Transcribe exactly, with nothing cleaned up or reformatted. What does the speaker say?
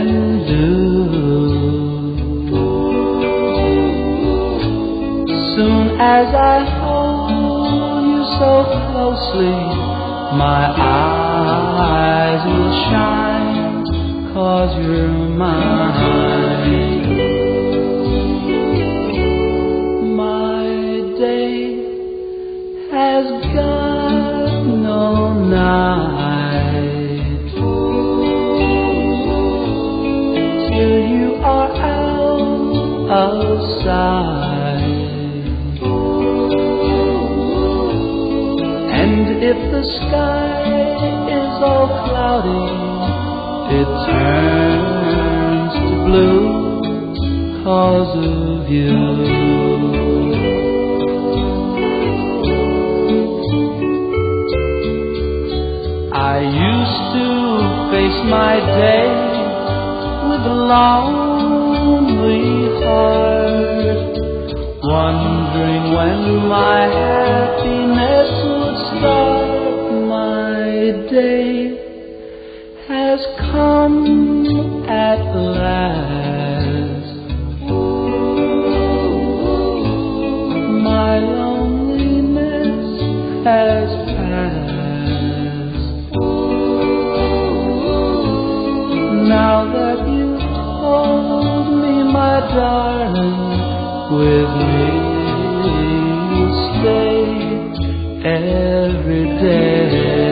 can do. Soon as I hold you so closely, my eyes will shine, 'cause you're mine. My day has got no night till you are out of sight. And if the sky is all cloudy, it turns to blue 'cause of you. I used to face my day with a lonely heart, wondering when my happiness would start. My day has come at last. My loneliness has passed. Now that you hold me, my darling, with me you'll stay every day.